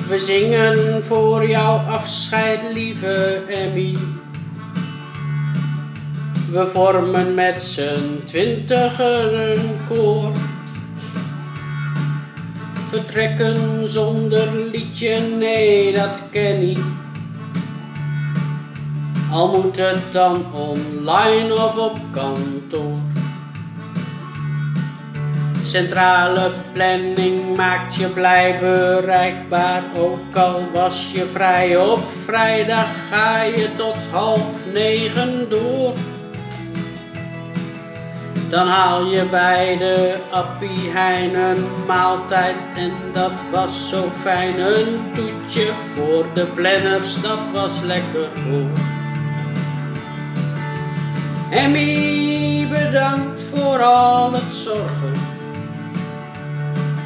We zingen voor jouw afscheid, lieve Emmy. We vormen met z'n 20 een koor. Vertrekken zonder liedje, nee dat ken niet. Al moet het dan online of op kantoor. Centrale planning maakt je blij bereikbaar. Ook al was je vrij op vrijdag, ga je tot 8:30 door. Dan haal je bij de Appie Heijn een maaltijd en dat was zo fijn. Een toetje voor de planners, dat was lekker hoor. Emmy, bedankt voor alles.